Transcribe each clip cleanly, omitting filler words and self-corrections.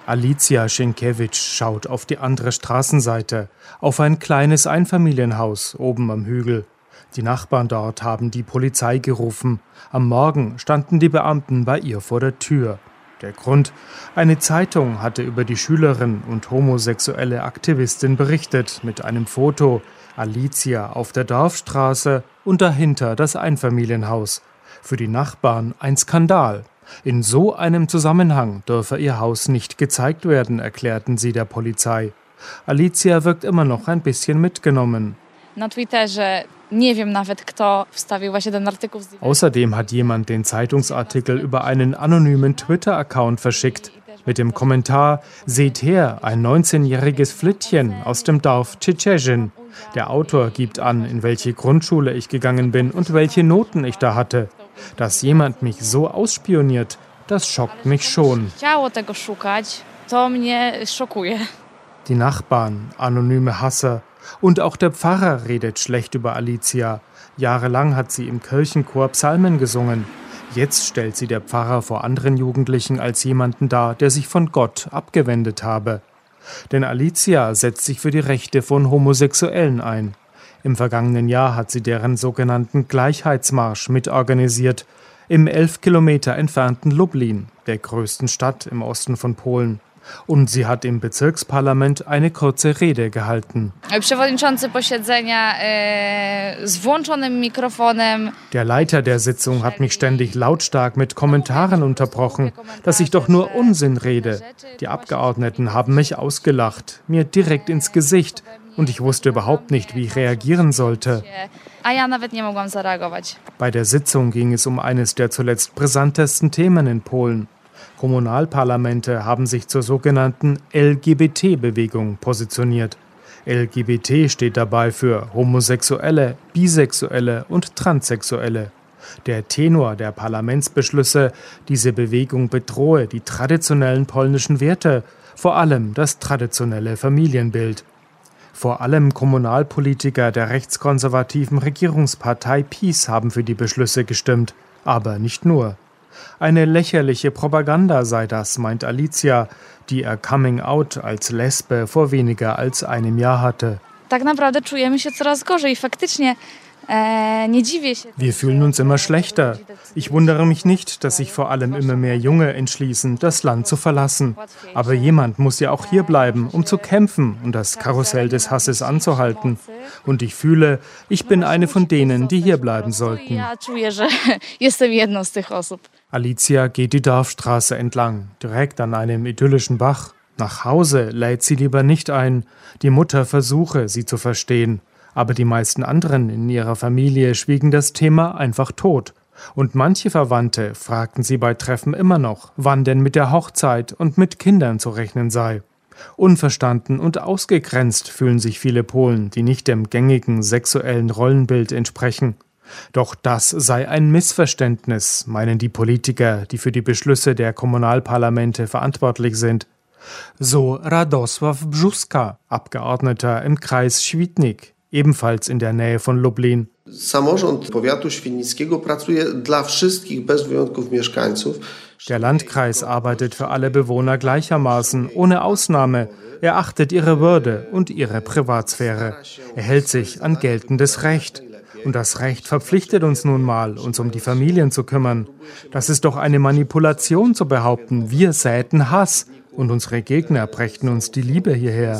Alicja Sienkiewicz schaut auf die andere Straßenseite, auf ein kleines Einfamilienhaus oben am Hügel. Die Nachbarn dort haben die Polizei gerufen. Am Morgen standen die Beamten bei ihr vor der Tür. Der Grund: eine Zeitung hatte über die Schülerin und homosexuelle Aktivistin berichtet mit einem Foto. Alicja auf der Dorfstraße und dahinter das Einfamilienhaus. Für die Nachbarn ein Skandal. In so einem Zusammenhang dürfe ihr Haus nicht gezeigt werden, erklärten sie der Polizei. Alicja wirkt immer noch ein bisschen mitgenommen. Außerdem hat jemand den Zeitungsartikel über einen anonymen Twitter-Account verschickt. Mit dem Kommentar: Seht her, ein 19-jähriges Flittchen aus dem Dorf Tschetschezin. Der Autor gibt an, in welche Grundschule ich gegangen bin und welche Noten ich da hatte. Dass jemand mich so ausspioniert, das schockt mich schon. Die Nachbarn, anonyme Hasser. Und auch der Pfarrer redet schlecht über Alicja. Jahrelang hat sie im Kirchenchor Psalmen gesungen. Jetzt stellt sie der Pfarrer vor anderen Jugendlichen als jemanden dar, der sich von Gott abgewendet habe. Denn Alicja setzt sich für die Rechte von Homosexuellen ein. Im vergangenen Jahr hat sie deren sogenannten Gleichheitsmarsch mitorganisiert, im 11 Kilometer entfernten Lublin, der größten Stadt im Osten von Polen. Und sie hat im Bezirksparlament eine kurze Rede gehalten. Der Leiter der Sitzung hat mich ständig lautstark mit Kommentaren unterbrochen, dass ich doch nur Unsinn rede. Die Abgeordneten haben mich ausgelacht, mir direkt ins Gesicht. Und ich wusste überhaupt nicht, wie ich reagieren sollte. Bei der Sitzung ging es um eines der zuletzt brisantesten Themen in Polen. Kommunalparlamente haben sich zur sogenannten LGBT-Bewegung positioniert. LGBT steht dabei für Homosexuelle, Bisexuelle und Transsexuelle. Der Tenor der Parlamentsbeschlüsse: diese Bewegung bedrohe die traditionellen polnischen Werte, vor allem das traditionelle Familienbild. Vor allem Kommunalpolitiker der rechtskonservativen Regierungspartei PiS haben für die Beschlüsse gestimmt, aber nicht nur. Eine lächerliche Propaganda sei das, meint Alicja, die ihr Coming-out als Lesbe vor weniger als einem Jahr hatte. Wir fühlen uns immer schlechter. Ich wundere mich nicht, dass sich vor allem immer mehr Junge entschließen, das Land zu verlassen. Aber jemand muss ja auch hier bleiben, um zu kämpfen und das Karussell des Hasses anzuhalten. Und ich fühle, ich bin eine von denen, die hier bleiben sollten. Alicja geht die Dorfstraße entlang, direkt an einem idyllischen Bach. Nach Hause lädt sie lieber nicht ein. Die Mutter versuche, sie zu verstehen. Aber die meisten anderen in ihrer Familie schwiegen das Thema einfach tot. Und manche Verwandte fragten sie bei Treffen immer noch, wann denn mit der Hochzeit und mit Kindern zu rechnen sei. Unverstanden und ausgegrenzt fühlen sich viele Polen, die nicht dem gängigen sexuellen Rollenbild entsprechen. Doch das sei ein Missverständnis, meinen die Politiker, die für die Beschlüsse der Kommunalparlamente verantwortlich sind. So Radosław Brzuska, Abgeordneter im Kreis Świdnik, ebenfalls in der Nähe von Lublin. Der Landkreis arbeitet für alle Bewohner gleichermaßen, ohne Ausnahme. Er achtet ihre Würde und ihre Privatsphäre. Er hält sich an geltendes Recht. Und das Recht verpflichtet uns nun mal, uns um die Familien zu kümmern. Das ist doch eine Manipulation zu behaupten, wir säten Hass. Und unsere Gegner brächten uns die Liebe hierher.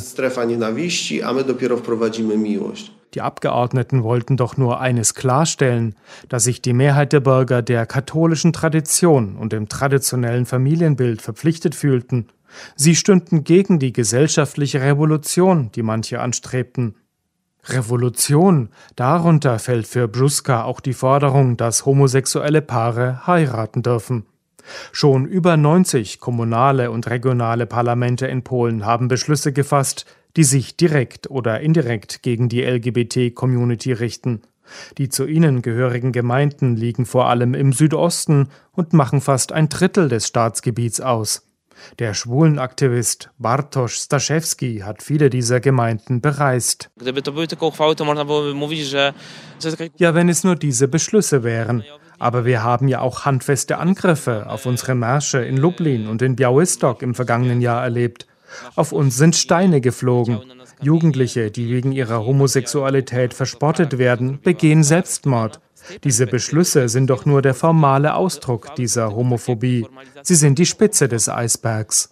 Die Abgeordneten wollten doch nur eines klarstellen, dass sich die Mehrheit der Bürger der katholischen Tradition und dem traditionellen Familienbild verpflichtet fühlten. Sie stünden gegen die gesellschaftliche Revolution, die manche anstrebten. Revolution, darunter fällt für Brzuska auch die Forderung, dass homosexuelle Paare heiraten dürfen. Schon über 90 kommunale und regionale Parlamente in Polen haben Beschlüsse gefasst, die sich direkt oder indirekt gegen die LGBT-Community richten. Die zu ihnen gehörigen Gemeinden liegen vor allem im Südosten und machen fast ein Drittel des Staatsgebiets aus. Der Schwulenaktivist Bartosz Staszewski hat viele dieser Gemeinden bereist. Ja, wenn es nur diese Beschlüsse wären. Aber wir haben ja auch handfeste Angriffe auf unsere Märsche in Lublin und in Białystok im vergangenen Jahr erlebt. Auf uns sind Steine geflogen. Jugendliche, die wegen ihrer Homosexualität verspottet werden, begehen Selbstmord. Diese Beschlüsse sind doch nur der formale Ausdruck dieser Homophobie. Sie sind die Spitze des Eisbergs.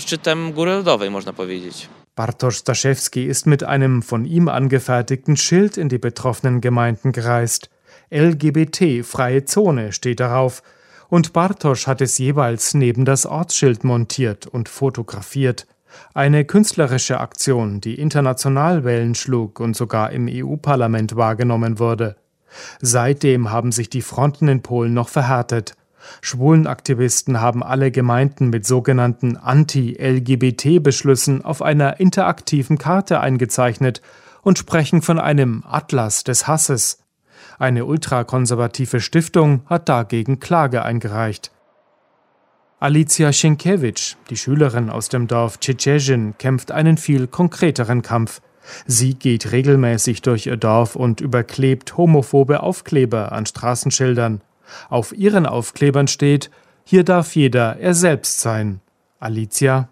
Bartosz Staszewski ist mit einem von ihm angefertigten Schild in die betroffenen Gemeinden gereist. LGBT, freie Zone, steht darauf. Und Bartosz hat es jeweils neben das Ortsschild montiert und fotografiert. Eine künstlerische Aktion, die international Wellen schlug und sogar im EU-Parlament wahrgenommen wurde. Seitdem haben sich die Fronten in Polen noch verhärtet. Schwulenaktivisten haben alle Gemeinden mit sogenannten Anti-LGBT-Beschlüssen auf einer interaktiven Karte eingezeichnet und sprechen von einem Atlas des Hasses. Eine ultrakonservative Stiftung hat dagegen Klage eingereicht. Alicja Sienkiewicz, die Schülerin aus dem Dorf Cieszyn, kämpft einen viel konkreteren Kampf. Sie geht regelmäßig durch ihr Dorf und überklebt homophobe Aufkleber an Straßenschildern. Auf ihren Aufklebern steht: Hier darf jeder er selbst sein. Alicja: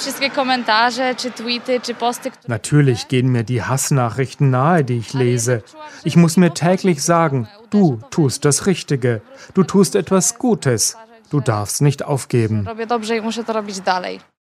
Natürlich gehen mir die Hassnachrichten nahe, die ich lese. Ich muss mir täglich sagen, du tust das Richtige, du tust etwas Gutes, du darfst nicht aufgeben.